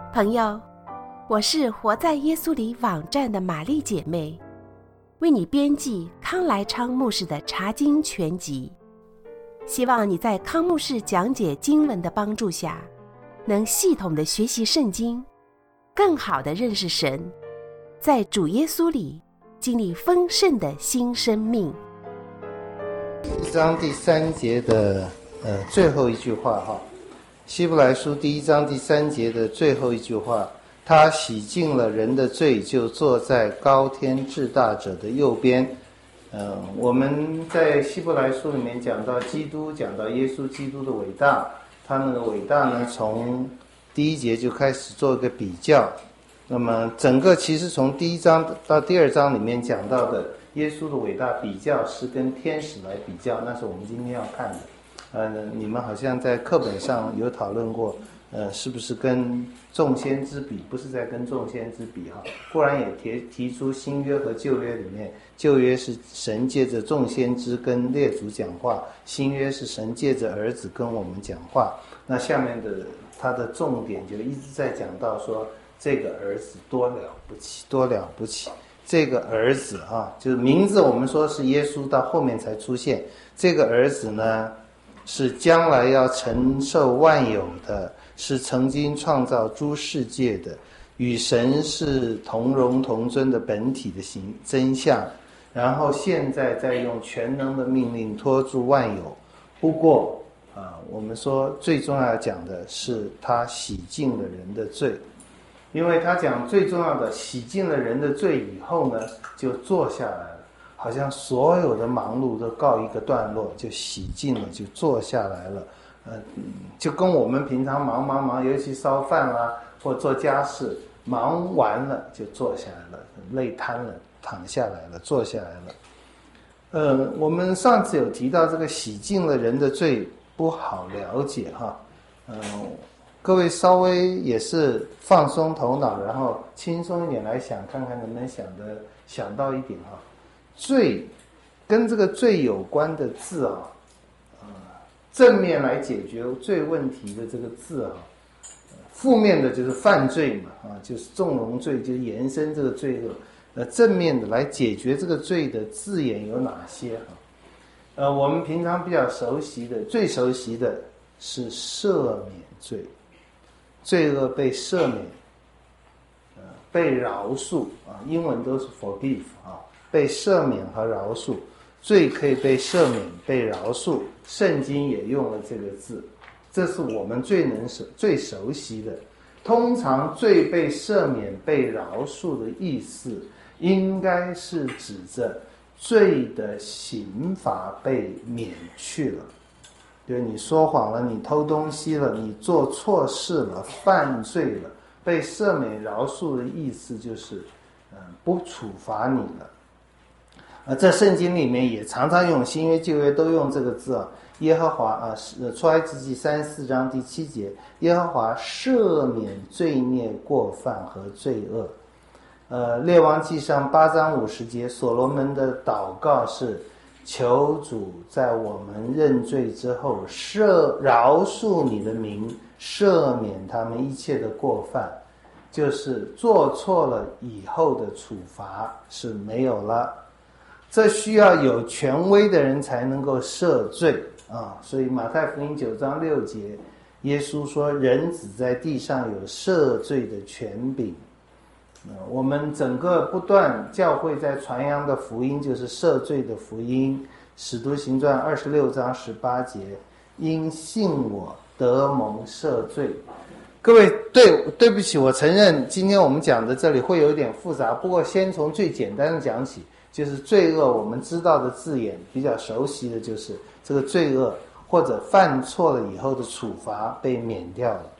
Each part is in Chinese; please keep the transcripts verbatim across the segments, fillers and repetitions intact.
朋友，我是活在耶稣里网站的玛丽姐妹，为你编辑康来昌牧师的查经全集，希望你在康牧师讲解经文的帮助下，能系统的学习圣经，更好的认识神，在主耶稣里经历丰盛的新生命。 一章第三节的呃最后一句话哈，希伯来书第一章第三节的最后一句话，他洗净了人的罪，就坐在高天至大者的右边。嗯、呃，我们在希伯来书里面讲到基督，讲到耶稣基督的伟大，他那个伟大呢，从第一节就开始做一个比较。那么整个其实从第一章到第二章里面讲到的耶稣的伟大比较是跟天使来比较，那是我们今天要看的。呃，你们好像在课本上有讨论过，呃，是不是跟众先知比？不是在跟众先知比哈。固然也提提出新约和旧约里面，旧约是神借着众先知跟列祖讲话，新约是神借着儿子跟我们讲话。那下面的他的重点就一直在讲到说，这个儿子多了不起，多了不起。这个儿子啊，就是名字我们说是耶稣，到后面才出现。这个儿子呢，是将来要承受万有的，是曾经创造诸世界的，与神是同荣同尊的本体的形真相，然后现在在用全能的命令托住万有。不过啊，我们说最重要讲的是他洗净了人的罪，因为他讲最重要的洗净了人的罪以后呢，就坐下来了，好像所有的忙碌都告一个段落，就洗净了，就坐下来了。呃，就跟我们平常忙忙忙，尤其烧饭啦、啊、或做家事，忙完了就坐下来了，累瘫了，躺下来了，坐下来了。呃，我们上次有提到这个洗净了人的罪不好了解哈，嗯、呃。各位稍微也是放松头脑，然后轻松一点来想，看看能不能想的想到一点啊。罪跟这个罪有关的字啊，呃，正面来解决罪问题的这个字啊，负面的就是犯罪嘛，啊，就是纵容罪，就是延伸这个罪恶。呃，正面的来解决这个罪的字眼有哪些啊？呃，我们平常比较熟悉的，最熟悉的是赦免罪。罪恶被赦免，呃，被饶恕啊，英文都是 forgive 啊，被赦免和饶恕，罪可以被赦免、被饶恕，圣经也用了这个字，这是我们最能熟、最熟悉的。通常罪被赦免、被饶恕的意思，应该是指着罪的刑罚被免去了。对，你说谎了，你偷东西了，你做错事了，犯罪了，被赦免饶恕的意思就是，嗯、呃，不处罚你了。啊，在圣经里面也常常用，新约旧约都用这个字啊。耶和华啊，出埃及记三四章第七节，耶和华赦免罪孽过犯和罪恶。呃，列王记上八章五十节，所罗门的祷告是，求主在我们认罪之后赦饶恕你的民，赦免他们一切的过犯，就是做错了以后的处罚是没有了。这需要有权威的人才能够赦罪啊，所以马太福音九章六节，耶稣说人子在地上有赦罪的权柄。我们整个不断教会在传扬的福音就是赦罪的福音，使徒行传二十六章十八节，因信我得蒙赦罪。各位，对对不起，我承认今天我们讲的这里会有点复杂，不过先从最简单的讲起，就是罪恶我们知道的字眼比较熟悉的就是这个罪恶或者犯错了以后的处罚被免掉了。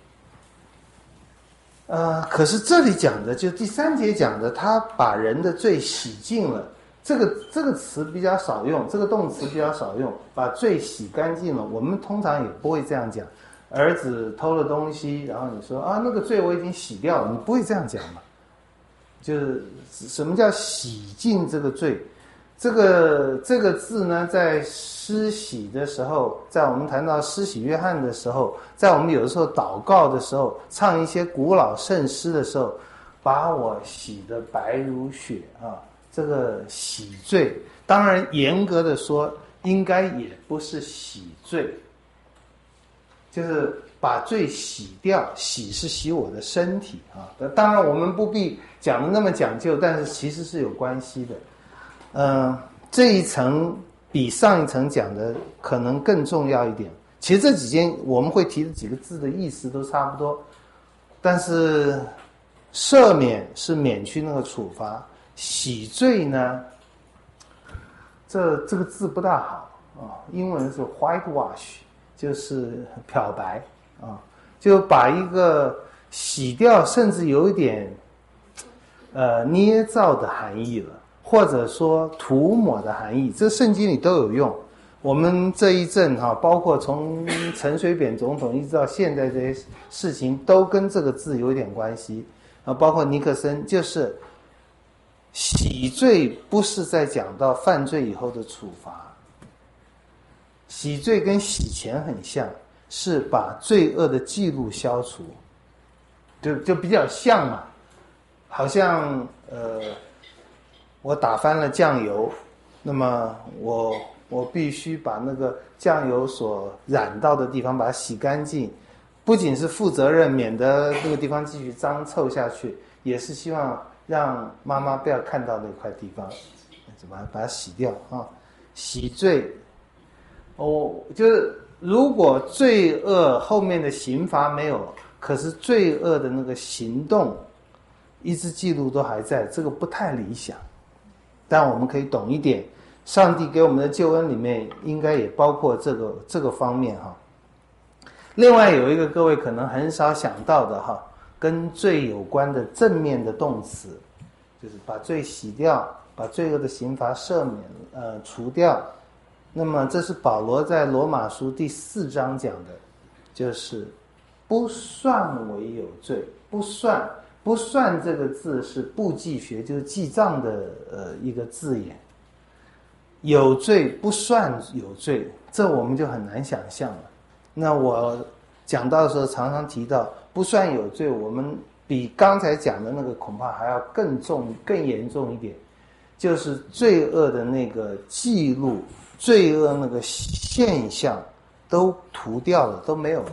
呃，可是这里讲的就第三节讲的，他把人的罪洗净了，这个这个词比较少用，这个动词比较少用，把罪洗干净了。我们通常也不会这样讲，儿子偷了东西，然后你说啊那个罪我已经洗掉了，你不会这样讲嘛？就是什么叫洗净这个罪？ 这个这个字呢，在施洗的时候，在我们谈到施洗约翰的时候，在我们有的时候祷告的时候，唱一些古老圣诗的时候，把我洗得白如雪啊，这个洗罪，当然严格的说，应该也不是洗罪，就是把罪洗掉，洗是洗我的身体啊。当然我们不必讲的那么讲究，但是其实是有关系的。嗯、呃，这一层比上一层讲的可能更重要一点。其实这几件我们会提的几个字的意思都差不多，但是赦免是免去那个处罚，洗罪呢，这这个字不大好啊，英文是 whitewash， 就是漂白啊，就把一个洗掉，甚至有一点呃捏造的含义了。或者说涂抹的含义，这圣经里都有用。我们这一阵哈、啊，包括从陈水扁总统一直到现在这些事情，都跟这个字有点关系啊。包括尼克森，就是洗罪不是在讲到犯罪以后的处罚，洗罪跟洗钱很像，是把罪恶的记录消除，就就比较像嘛，好像呃。我打翻了酱油，那么我我必须把那个酱油所染到的地方把它洗干净，不仅是负责任，免得那个地方继续脏臭下去，也是希望让妈妈不要看到那块地方，怎么把它洗掉啊？洗罪，哦，就是如果罪恶后面的刑罚没有，可是罪恶的那个行动一直记录都还在，这个不太理想。但我们可以懂一点，上帝给我们的救恩里面应该也包括这个这个方面哈。另外有一个各位可能很少想到的哈，跟罪有关的正面的动词，就是把罪洗掉，把罪恶的刑罚赦免呃除掉。那么这是保罗在罗马书第四章讲的，就是不算为有罪，不算。不算这个字是簿记学，就是记账的呃一个字眼。有罪不算有罪，这我们就很难想象了。那我讲到的时候常常提到不算有罪，我们比刚才讲的那个恐怕还要更重、更严重一点，就是罪恶的那个记录、罪恶那个现象都涂掉了，都没有了。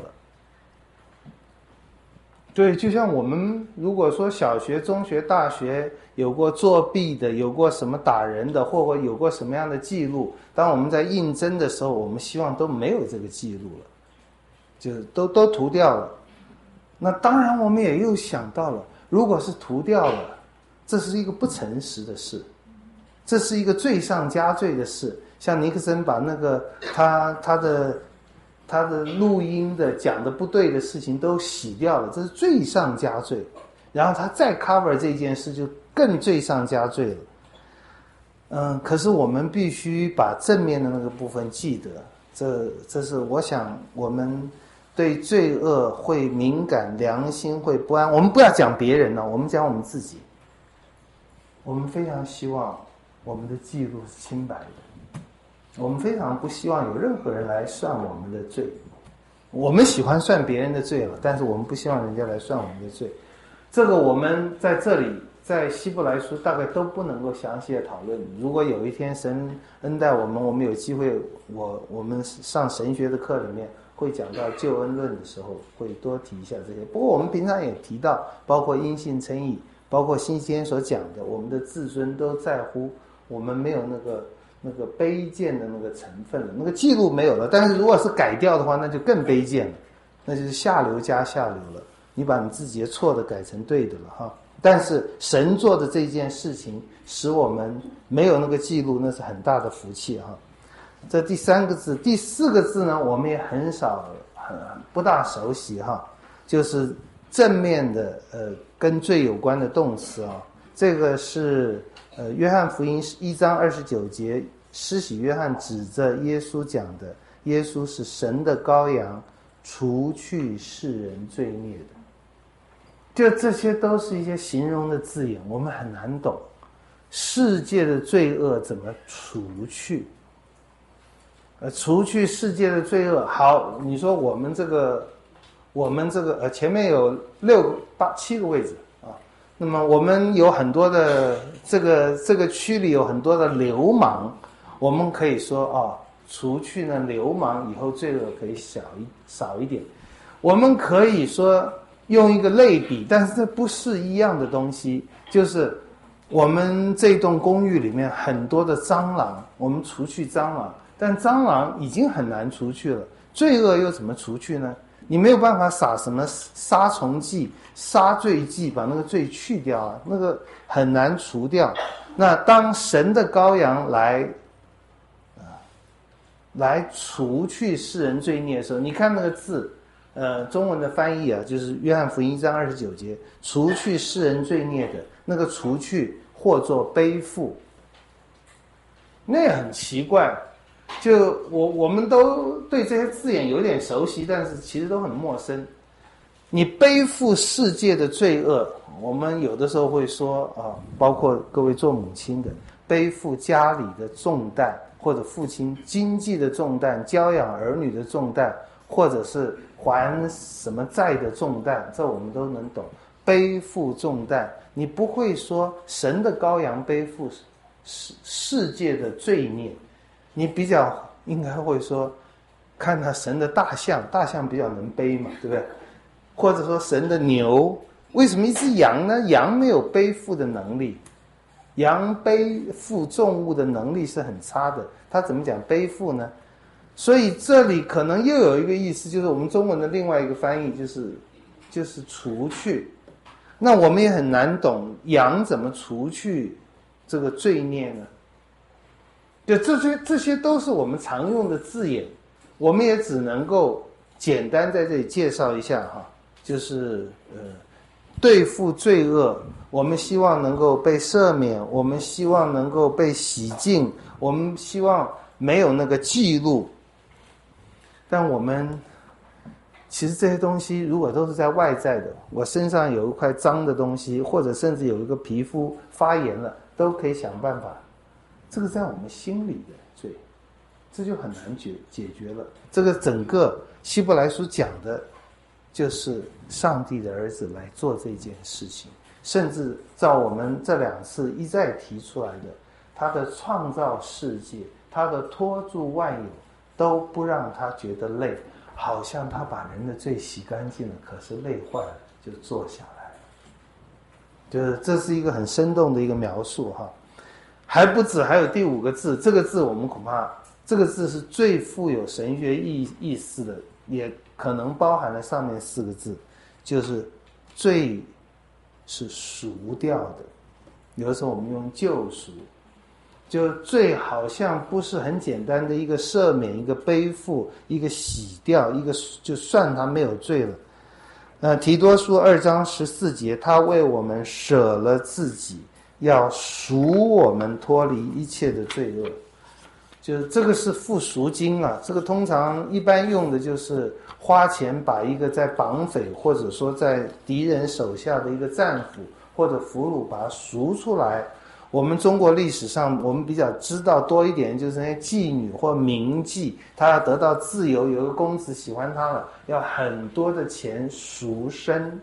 对，就像我们如果说小学、中学、大学有过作弊的，有过什么打人的，或者有过什么样的记录，当我们在应征的时候，我们希望都没有这个记录了，就是都都涂掉了。那当然我们也又想到了，如果是涂掉了，这是一个不诚实的事，这是一个罪上加罪的事。像尼克森把那个他他的他的录音的讲的不对的事情都洗掉了，这是罪上加罪。然后他再 cover 这件事，就更罪上加罪了。嗯，可是我们必须把正面的那个部分记得，这这是我想我们对罪恶会敏感，良心会不安。我们不要讲别人了，我们讲我们自己。我们非常希望我们的记录是清白的。我们非常不希望有任何人来算我们的罪，我们喜欢算别人的罪了，但是我们不希望人家来算我们的罪。这个我们在这里在希伯来书大概都不能够详细的讨论。如果有一天神恩待我们，我们有机会，我我们上神学的课里面会讲到救恩论的时候，会多提一下这些。不过我们平常也提到，包括因信称义，包括新天所讲的，我们的自尊都在乎我们没有那个那个卑贱的那个成分了，那个记录没有了。但是如果是改掉的话，那就更卑贱了，那就是下流加下流了。你把你自己的错的改成对的了哈。但是神做的这件事情，使我们没有那个记录，那是很大的福气哈。这第三个字，第四个字呢，我们也很少很不大熟悉哈，就是正面的呃跟罪有关的动词啊。这个是呃约翰福音一章二十九节，施洗约翰指着耶稣讲的，耶稣是神的羔羊，除去世人罪孽的。就这些都是一些形容的字眼，我们很难懂。 世界的罪恶怎么除去？呃，除去世界的罪恶。好，你说我们这个，我们这个呃前面有六个八七个位置啊，那么我们有很多的这个这个区里有很多的流氓，我们可以说啊，除去呢流氓以后罪恶可以小一少一点。我们可以说用一个类比，但是这不是一样的东西，就是我们这栋公寓里面很多的蟑螂，我们除去蟑螂，但蟑螂已经很难除去了，罪恶又怎么除去呢？你没有办法撒什么杀虫剂、杀罪剂把那个罪去掉啊，那个很难除掉。那当神的羔羊来来除去世人罪孽的时候，你看那个字，呃，中文的翻译啊，就是约翰福音一章二十九节，除去世人罪孽的那个除去，或作背负，那也很奇怪。就我我们都对这些字眼有点熟悉，但是其实都很陌生。你背负世界的罪恶，我们有的时候会说啊，包括各位做母亲的，背负家里的重担，或者父亲经济的重担、教养儿女的重担，或者是还什么债的重担，这我们都能懂。背负重担，你不会说神的羔羊背负世世界的罪孽，你比较应该会说，看他神的大象，大象比较能背嘛，对不对？或者说神的牛，为什么一只羊呢？羊没有背负的能力，羊背负重物的能力是很差的，他怎么讲背负呢？所以这里可能又有一个意思，就是我们中文的另外一个翻译，就是就是除去。那我们也很难懂羊怎么除去这个罪孽呢？就这些这些都是我们常用的字眼，我们也只能够简单在这里介绍一下哈，就是呃对付罪恶，我们希望能够被赦免，我们希望能够被洗净，我们希望没有那个记录。但我们其实这些东西如果都是在外在的，我身上有一块脏的东西，或者甚至有一个皮肤发炎了，都可以想办法。这个在我们心里的罪，这就很难解解决了。这个整个希伯来书讲的就是上帝的儿子来做这件事情，甚至照我们这两次一再提出来的，他的创造世界，他的托住万有，都不让他觉得累，好像他把人的罪洗干净了，可是累坏了就坐下来了。就是这是一个很生动的一个描述哈。还不止，还有第五个字，这个字我们恐怕这个字是最富有神学意意思的，也可能包含了上面四个字，就是罪是赎掉的。有的时候我们用救赎，就罪好像不是很简单的一个赦免、一个背负、一个洗掉、一个就算他没有罪了。呃，提多书二章十四节，他为我们舍了自己，要赎我们脱离一切的罪恶。就是这个是付赎金啊，这个通常一般用的就是花钱把一个在绑匪或者说在敌人手下的一个战俘或者俘虏把它赎出来。我们中国历史上我们比较知道多一点，就是那些妓女或名妓，她要得到自由，有一个公子喜欢她了，要很多的钱赎身。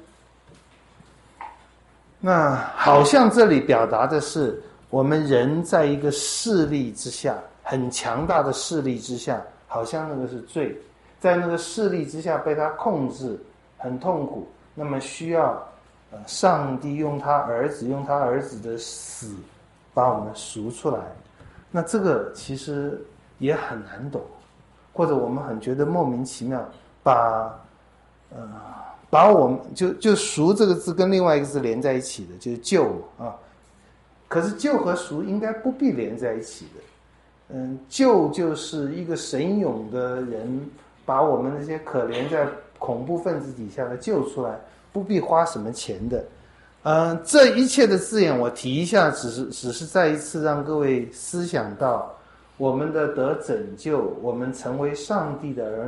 那好像这里表达的是我们人在一个势力之下，很强大的势力之下，好像那个是罪，在那个势力之下被他控制，很痛苦，那么需要呃上帝用他儿子用他儿子的死把我们赎出来。那这个其实也很难懂，或者我们很觉得莫名其妙，把呃把我们就就赎这个字跟另外一个字连在一起的，就是救啊。可是救和赎应该不必连在一起的。嗯，救就是一个神勇的人把我们那些可怜在恐怖分子底下的救出来，不必花什么钱的。嗯，这一切的字眼我提一下，只是只是再一次让各位思想到我们的得拯救，我们成为上帝的儿女，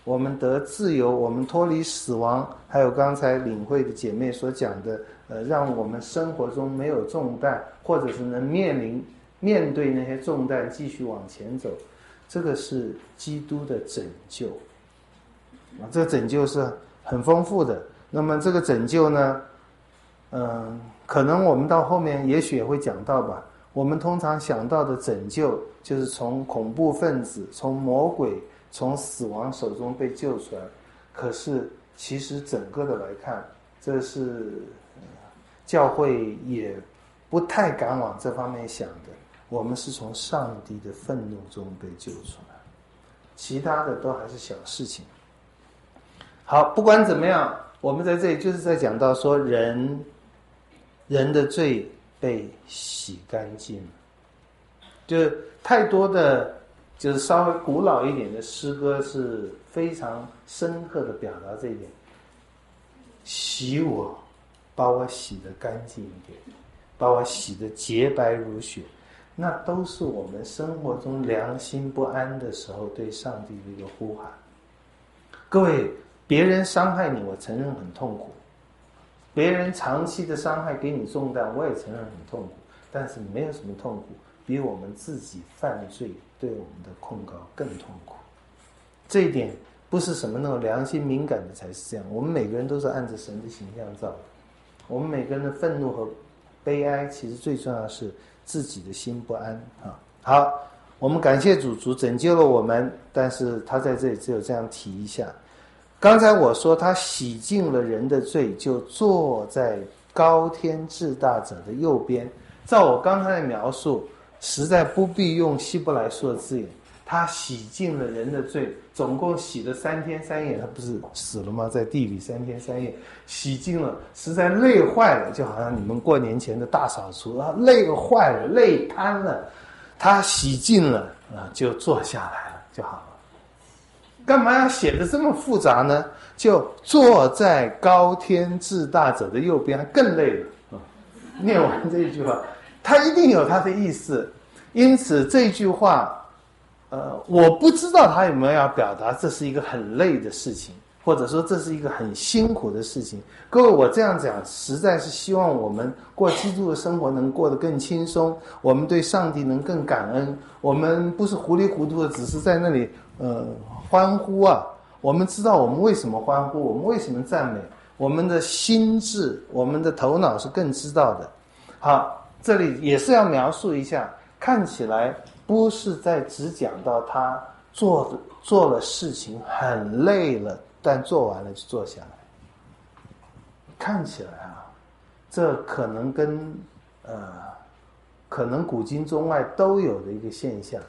我们得自由，我们脱离死亡，还有刚才领会的姐妹所讲的，呃，让我们生活中没有重担，或者是能面临面对那些重担继续往前走，这个是基督的拯救啊，这个拯救是很丰富的。那么这个拯救呢，嗯、呃，可能我们到后面也许也会讲到吧。我们通常想到的拯救，就是从恐怖分子、从魔鬼、从死亡手中被救出来。可是其实整个的来看，这是、呃、教会也不太敢往这方面想的。我们是从上帝的愤怒中被救出来，其他的都还是小事情。好，不管怎么样，我们在这里就是在讲到说人人的罪被洗干净了，就是太多的就是稍微古老一点的诗歌是非常深刻的表达这一点。洗我，把我洗得干净一点，把我洗得洁白如雪，那都是我们生活中良心不安的时候对上帝的一个呼喊。各位，别人伤害你，我承认很痛苦，别人长期的伤害给你重担，我也承认很痛苦，但是没有什么痛苦比我们自己犯罪对我们的控告更痛苦。这一点不是什么那种良心敏感的才是这样，我们每个人都是按着神的形象造的，我们每个人的愤怒和悲哀，其实最重要的是自己的心不安啊。好，我们感谢主，主拯救了我们，但是他在这里只有这样提一下。刚才我说他洗净了人的罪，就坐在高天至大者的右边。照我刚才的描述，实在不必用希伯来书的字眼，他洗净了人的罪，总共洗了三天三夜，他不是死了吗？在地里三天三夜，洗净了，实在累坏了，就好像你们过年前的大扫除啊，累坏了，累瘫了，他洗净了啊，就坐下来了就好了。干嘛要写的这么复杂呢？就坐在高天至大者的右边，更累了。念完这一句话，他一定有他的意思。因此这句话，呃，我不知道他有没有要表达这是一个很累的事情，或者说这是一个很辛苦的事情。各位，我这样讲实在是希望我们过基督的生活能过得更轻松，我们对上帝能更感恩，我们不是糊里糊涂的只是在那里呃欢呼啊。我们知道我们为什么欢呼，我们为什么赞美，我们的心智，我们的头脑是更知道的。好，这里也是要描述一下，看起来不是在只讲到他做做了事情很累了，但做完了就坐下来。看起来啊，这可能跟呃，可能古今中外都有的一个现象。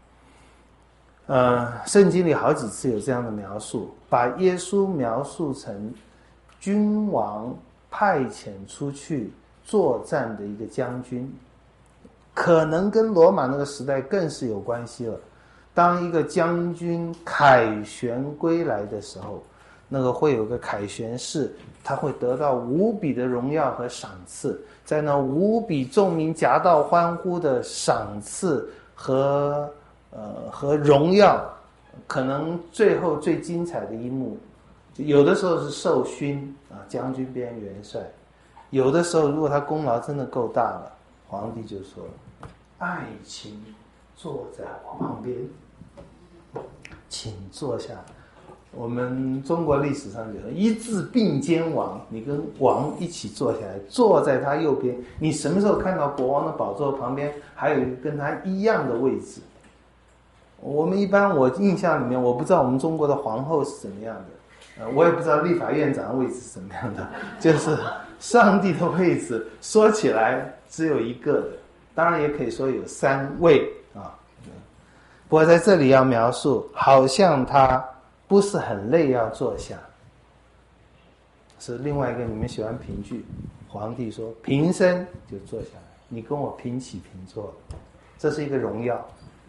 呃，圣经里好几次有这样的描述，把耶稣描述成君王派遣出去作战的一个将军，可能跟罗马那个时代更是有关系了。当一个将军凯旋归来的时候，那个会有个凯旋式，他会得到无比的荣耀和赏赐，在那无比众民夹道欢呼的赏赐和呃和荣耀，可能最后最精彩的一幕，有的时候是授勋啊，将军变元帅，有的时候如果他功劳真的够大了，皇帝就说了，爱卿坐在我旁边，请坐下。我们中国历史上有一字并肩王，你跟王一起坐下来，坐在他右边。你什么时候看到国王的宝座旁边还有一个跟他一样的位置？我们一般我印象里面，我不知道我们中国的皇后是怎么样的，呃，我也不知道立法院长的位置是怎么样的，就是上帝的位置说起来只有一个的，当然也可以说有三位啊。不过在这里要描述，好像他不是很累要坐下，是另外一个，你们喜欢评剧，皇帝说平身就坐下来，你跟我平起平坐，这是一个荣耀，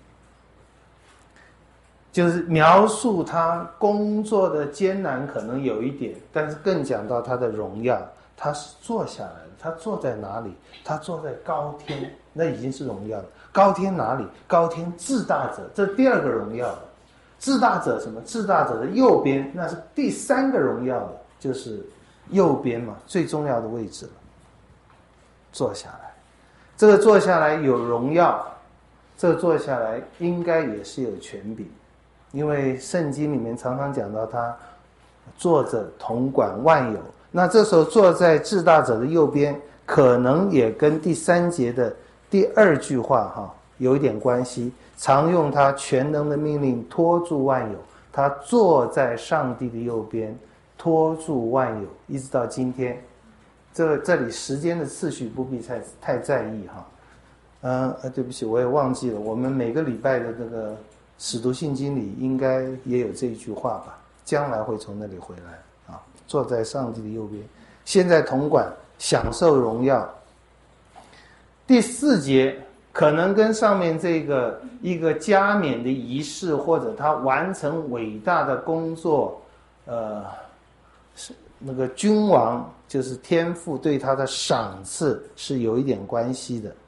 就是描述他工作的艰难可能有一点，但是更讲到他的荣耀，他是坐下来的，他坐在哪里？他坐在高天，那已经是荣耀了。高天哪里？高天至大者，这第二个荣耀了。 至大者什么？至大者的右边，那是第三个荣耀的，就是右边嘛，最重要的位置了。坐下来，这个坐下来有荣耀，这个坐下来应该也是有权柄，因为圣经里面常常讲到他坐着统管万有。那这时候坐在至大者的右边，可能也跟第三节的第二句话哈有一点关系。常用他全能的命令托住万有，他坐在上帝的右边，托住万有，一直到今天。这这里时间的次序不必太太在意哈。嗯、呃，对不起，我也忘记了，我们每个礼拜的这个使徒信经里应该也有这一句话吧？将来会从那里回来啊，坐在上帝的右边，现在统管，享受荣耀。第四节。可能跟上面这个一个加冕的仪式，或者他完成伟大的工作，呃，是那个君王就是天父对他的赏赐是有一点关系的，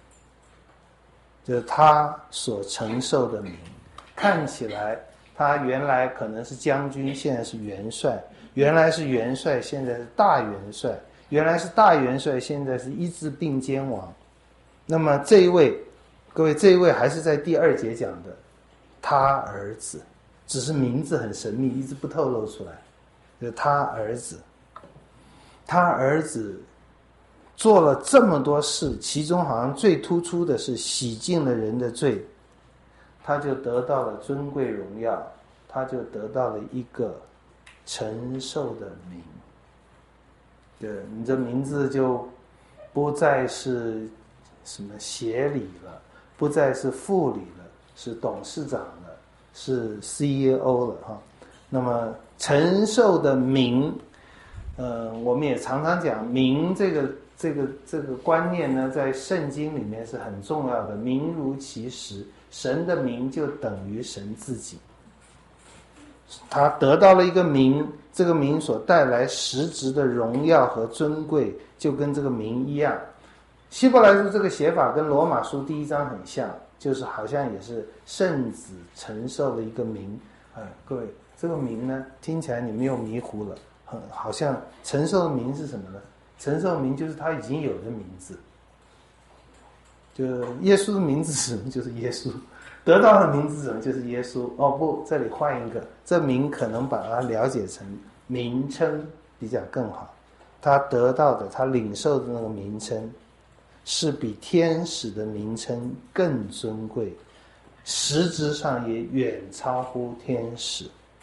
就是他所承受的名。看起来他原来可能是将军，现在是元帅；原来是元帅，现在是大元帅；原来是大元帅，现在是一字并肩王。那么这一位，各位，这一位还是在第二节讲的，他儿子，只是名字很神秘，一直不透露出来。就是他儿子，他儿子做了这么多事，其中好像最突出的是洗净了人的罪，他就得到了尊贵荣耀，他就得到了一个承受的名。对，你这名字就不再是什么协理了，不再是副理了，是董事长了，是 C E O 了哈。那么承受的名，呃，我们也常常讲名这个这个这个观念呢，在圣经里面是很重要的。名如其实，神的名就等于神自己。他得到了一个名，这个名所带来实质的荣耀和尊贵，就跟这个名一样。希伯来书这个写法跟罗马书第一章很像，就是好像也是圣子承受了一个名。哎，各位，这个名呢，听起来你没有迷糊了，很好像承受的名是什么呢？承受的名就是他已经有的名字，就耶稣的名字是什么？就是耶稣。得到的名字是什么？就是耶稣。哦不，这里换一个，这名可能把它了解成名称比较更好。他得到的，他领受的那个名称，是比天使的名称更尊贵，实质上也远超乎天使。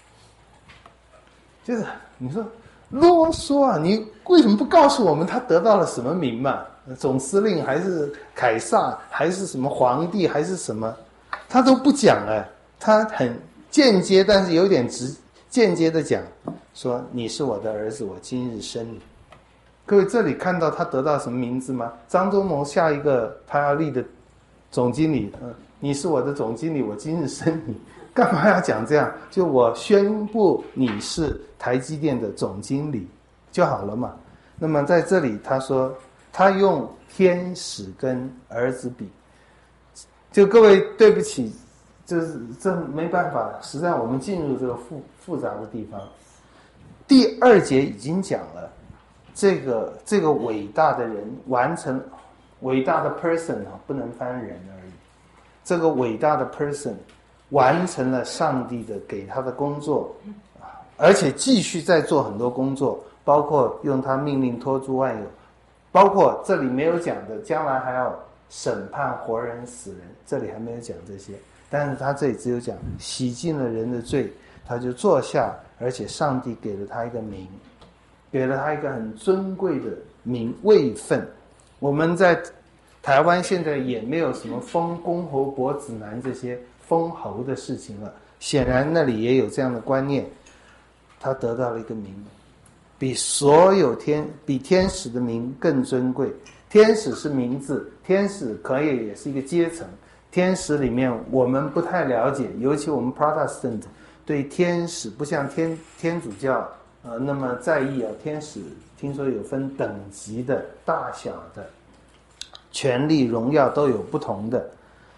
就是你说啰嗦啊，你为什么不告诉我们他得到了什么名嘛？总司令还是凯撒，还是什么皇帝，还是什么？他都不讲哎，他很间接，但是有点直间接的讲，说你是我的儿子，我今日生你。各位这里看到他得到什么名字吗？张忠谋下一个他要立的总经理，嗯，你是我的总经理，我今日生你。干嘛要讲这样？就我宣布你是台积电的总经理就好了嘛。那么在这里他说他用天使跟儿子比，就各位对不起，就是这没办法，实在我们进入这个复复杂的地方。第二节已经讲了，这个这个伟大的人完成伟大的 person 不能翻人而已，这个伟大的 person 完成了上帝的给他的工作，而且继续在做很多工作，包括用他命令托住万有，包括这里没有讲的将来还要审判活人死人，这里还没有讲这些，但是他这里只有讲洗净了人的罪，他就坐下，而且上帝给了他一个名，给了他一个很尊贵的名位分。我们在台湾现在也没有什么封公侯伯子男这些封侯的事情了，显然那里也有这样的观念。他得到了一个名，比所有天比天使的名更尊贵。天使是名字，天使可以也是一个阶层。天使里面我们不太了解，尤其我们 Protestant 对天使不像天天主教呃那么在意啊。天使听说有分等级的、大小的，权力荣耀都有不同的。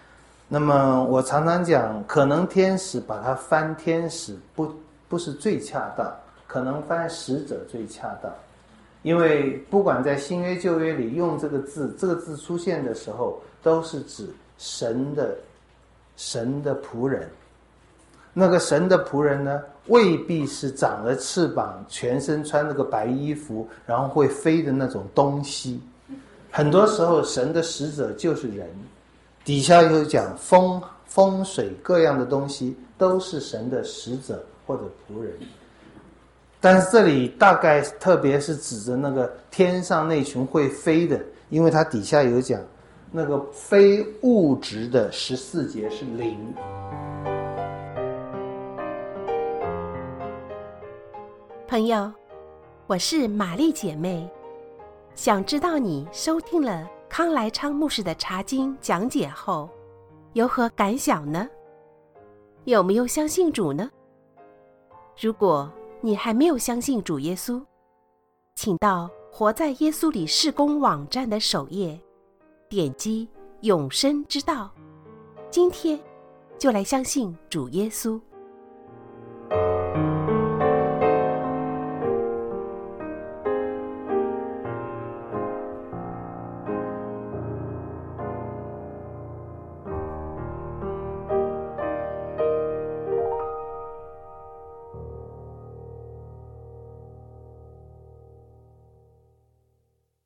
那么我常常讲，可能天使把它翻天使不不是最恰当，可能翻使者最恰当。因为不管在新约旧约里用这个字，这个字出现的时候，都是指神的神的仆人。那个神的仆人呢，未必是长了翅膀，全身穿那个白衣服，然后会飞的那种东西。很多时候神的使者就是人，底下又讲风风水各样的东西都是神的使者或者仆人。但是这里大概特别是指着那个天上那群会飞的，因为它底下有讲那个非物质的十四节是灵。 朋友，我是玛丽姐妹，想知道你收听了康来昌牧师的查经讲解后有何感想呢？有没有相信主呢？如果你还没有相信主耶稣，请到活在耶稣里事工网站的首页，点击永生之道，今天就来相信主耶稣。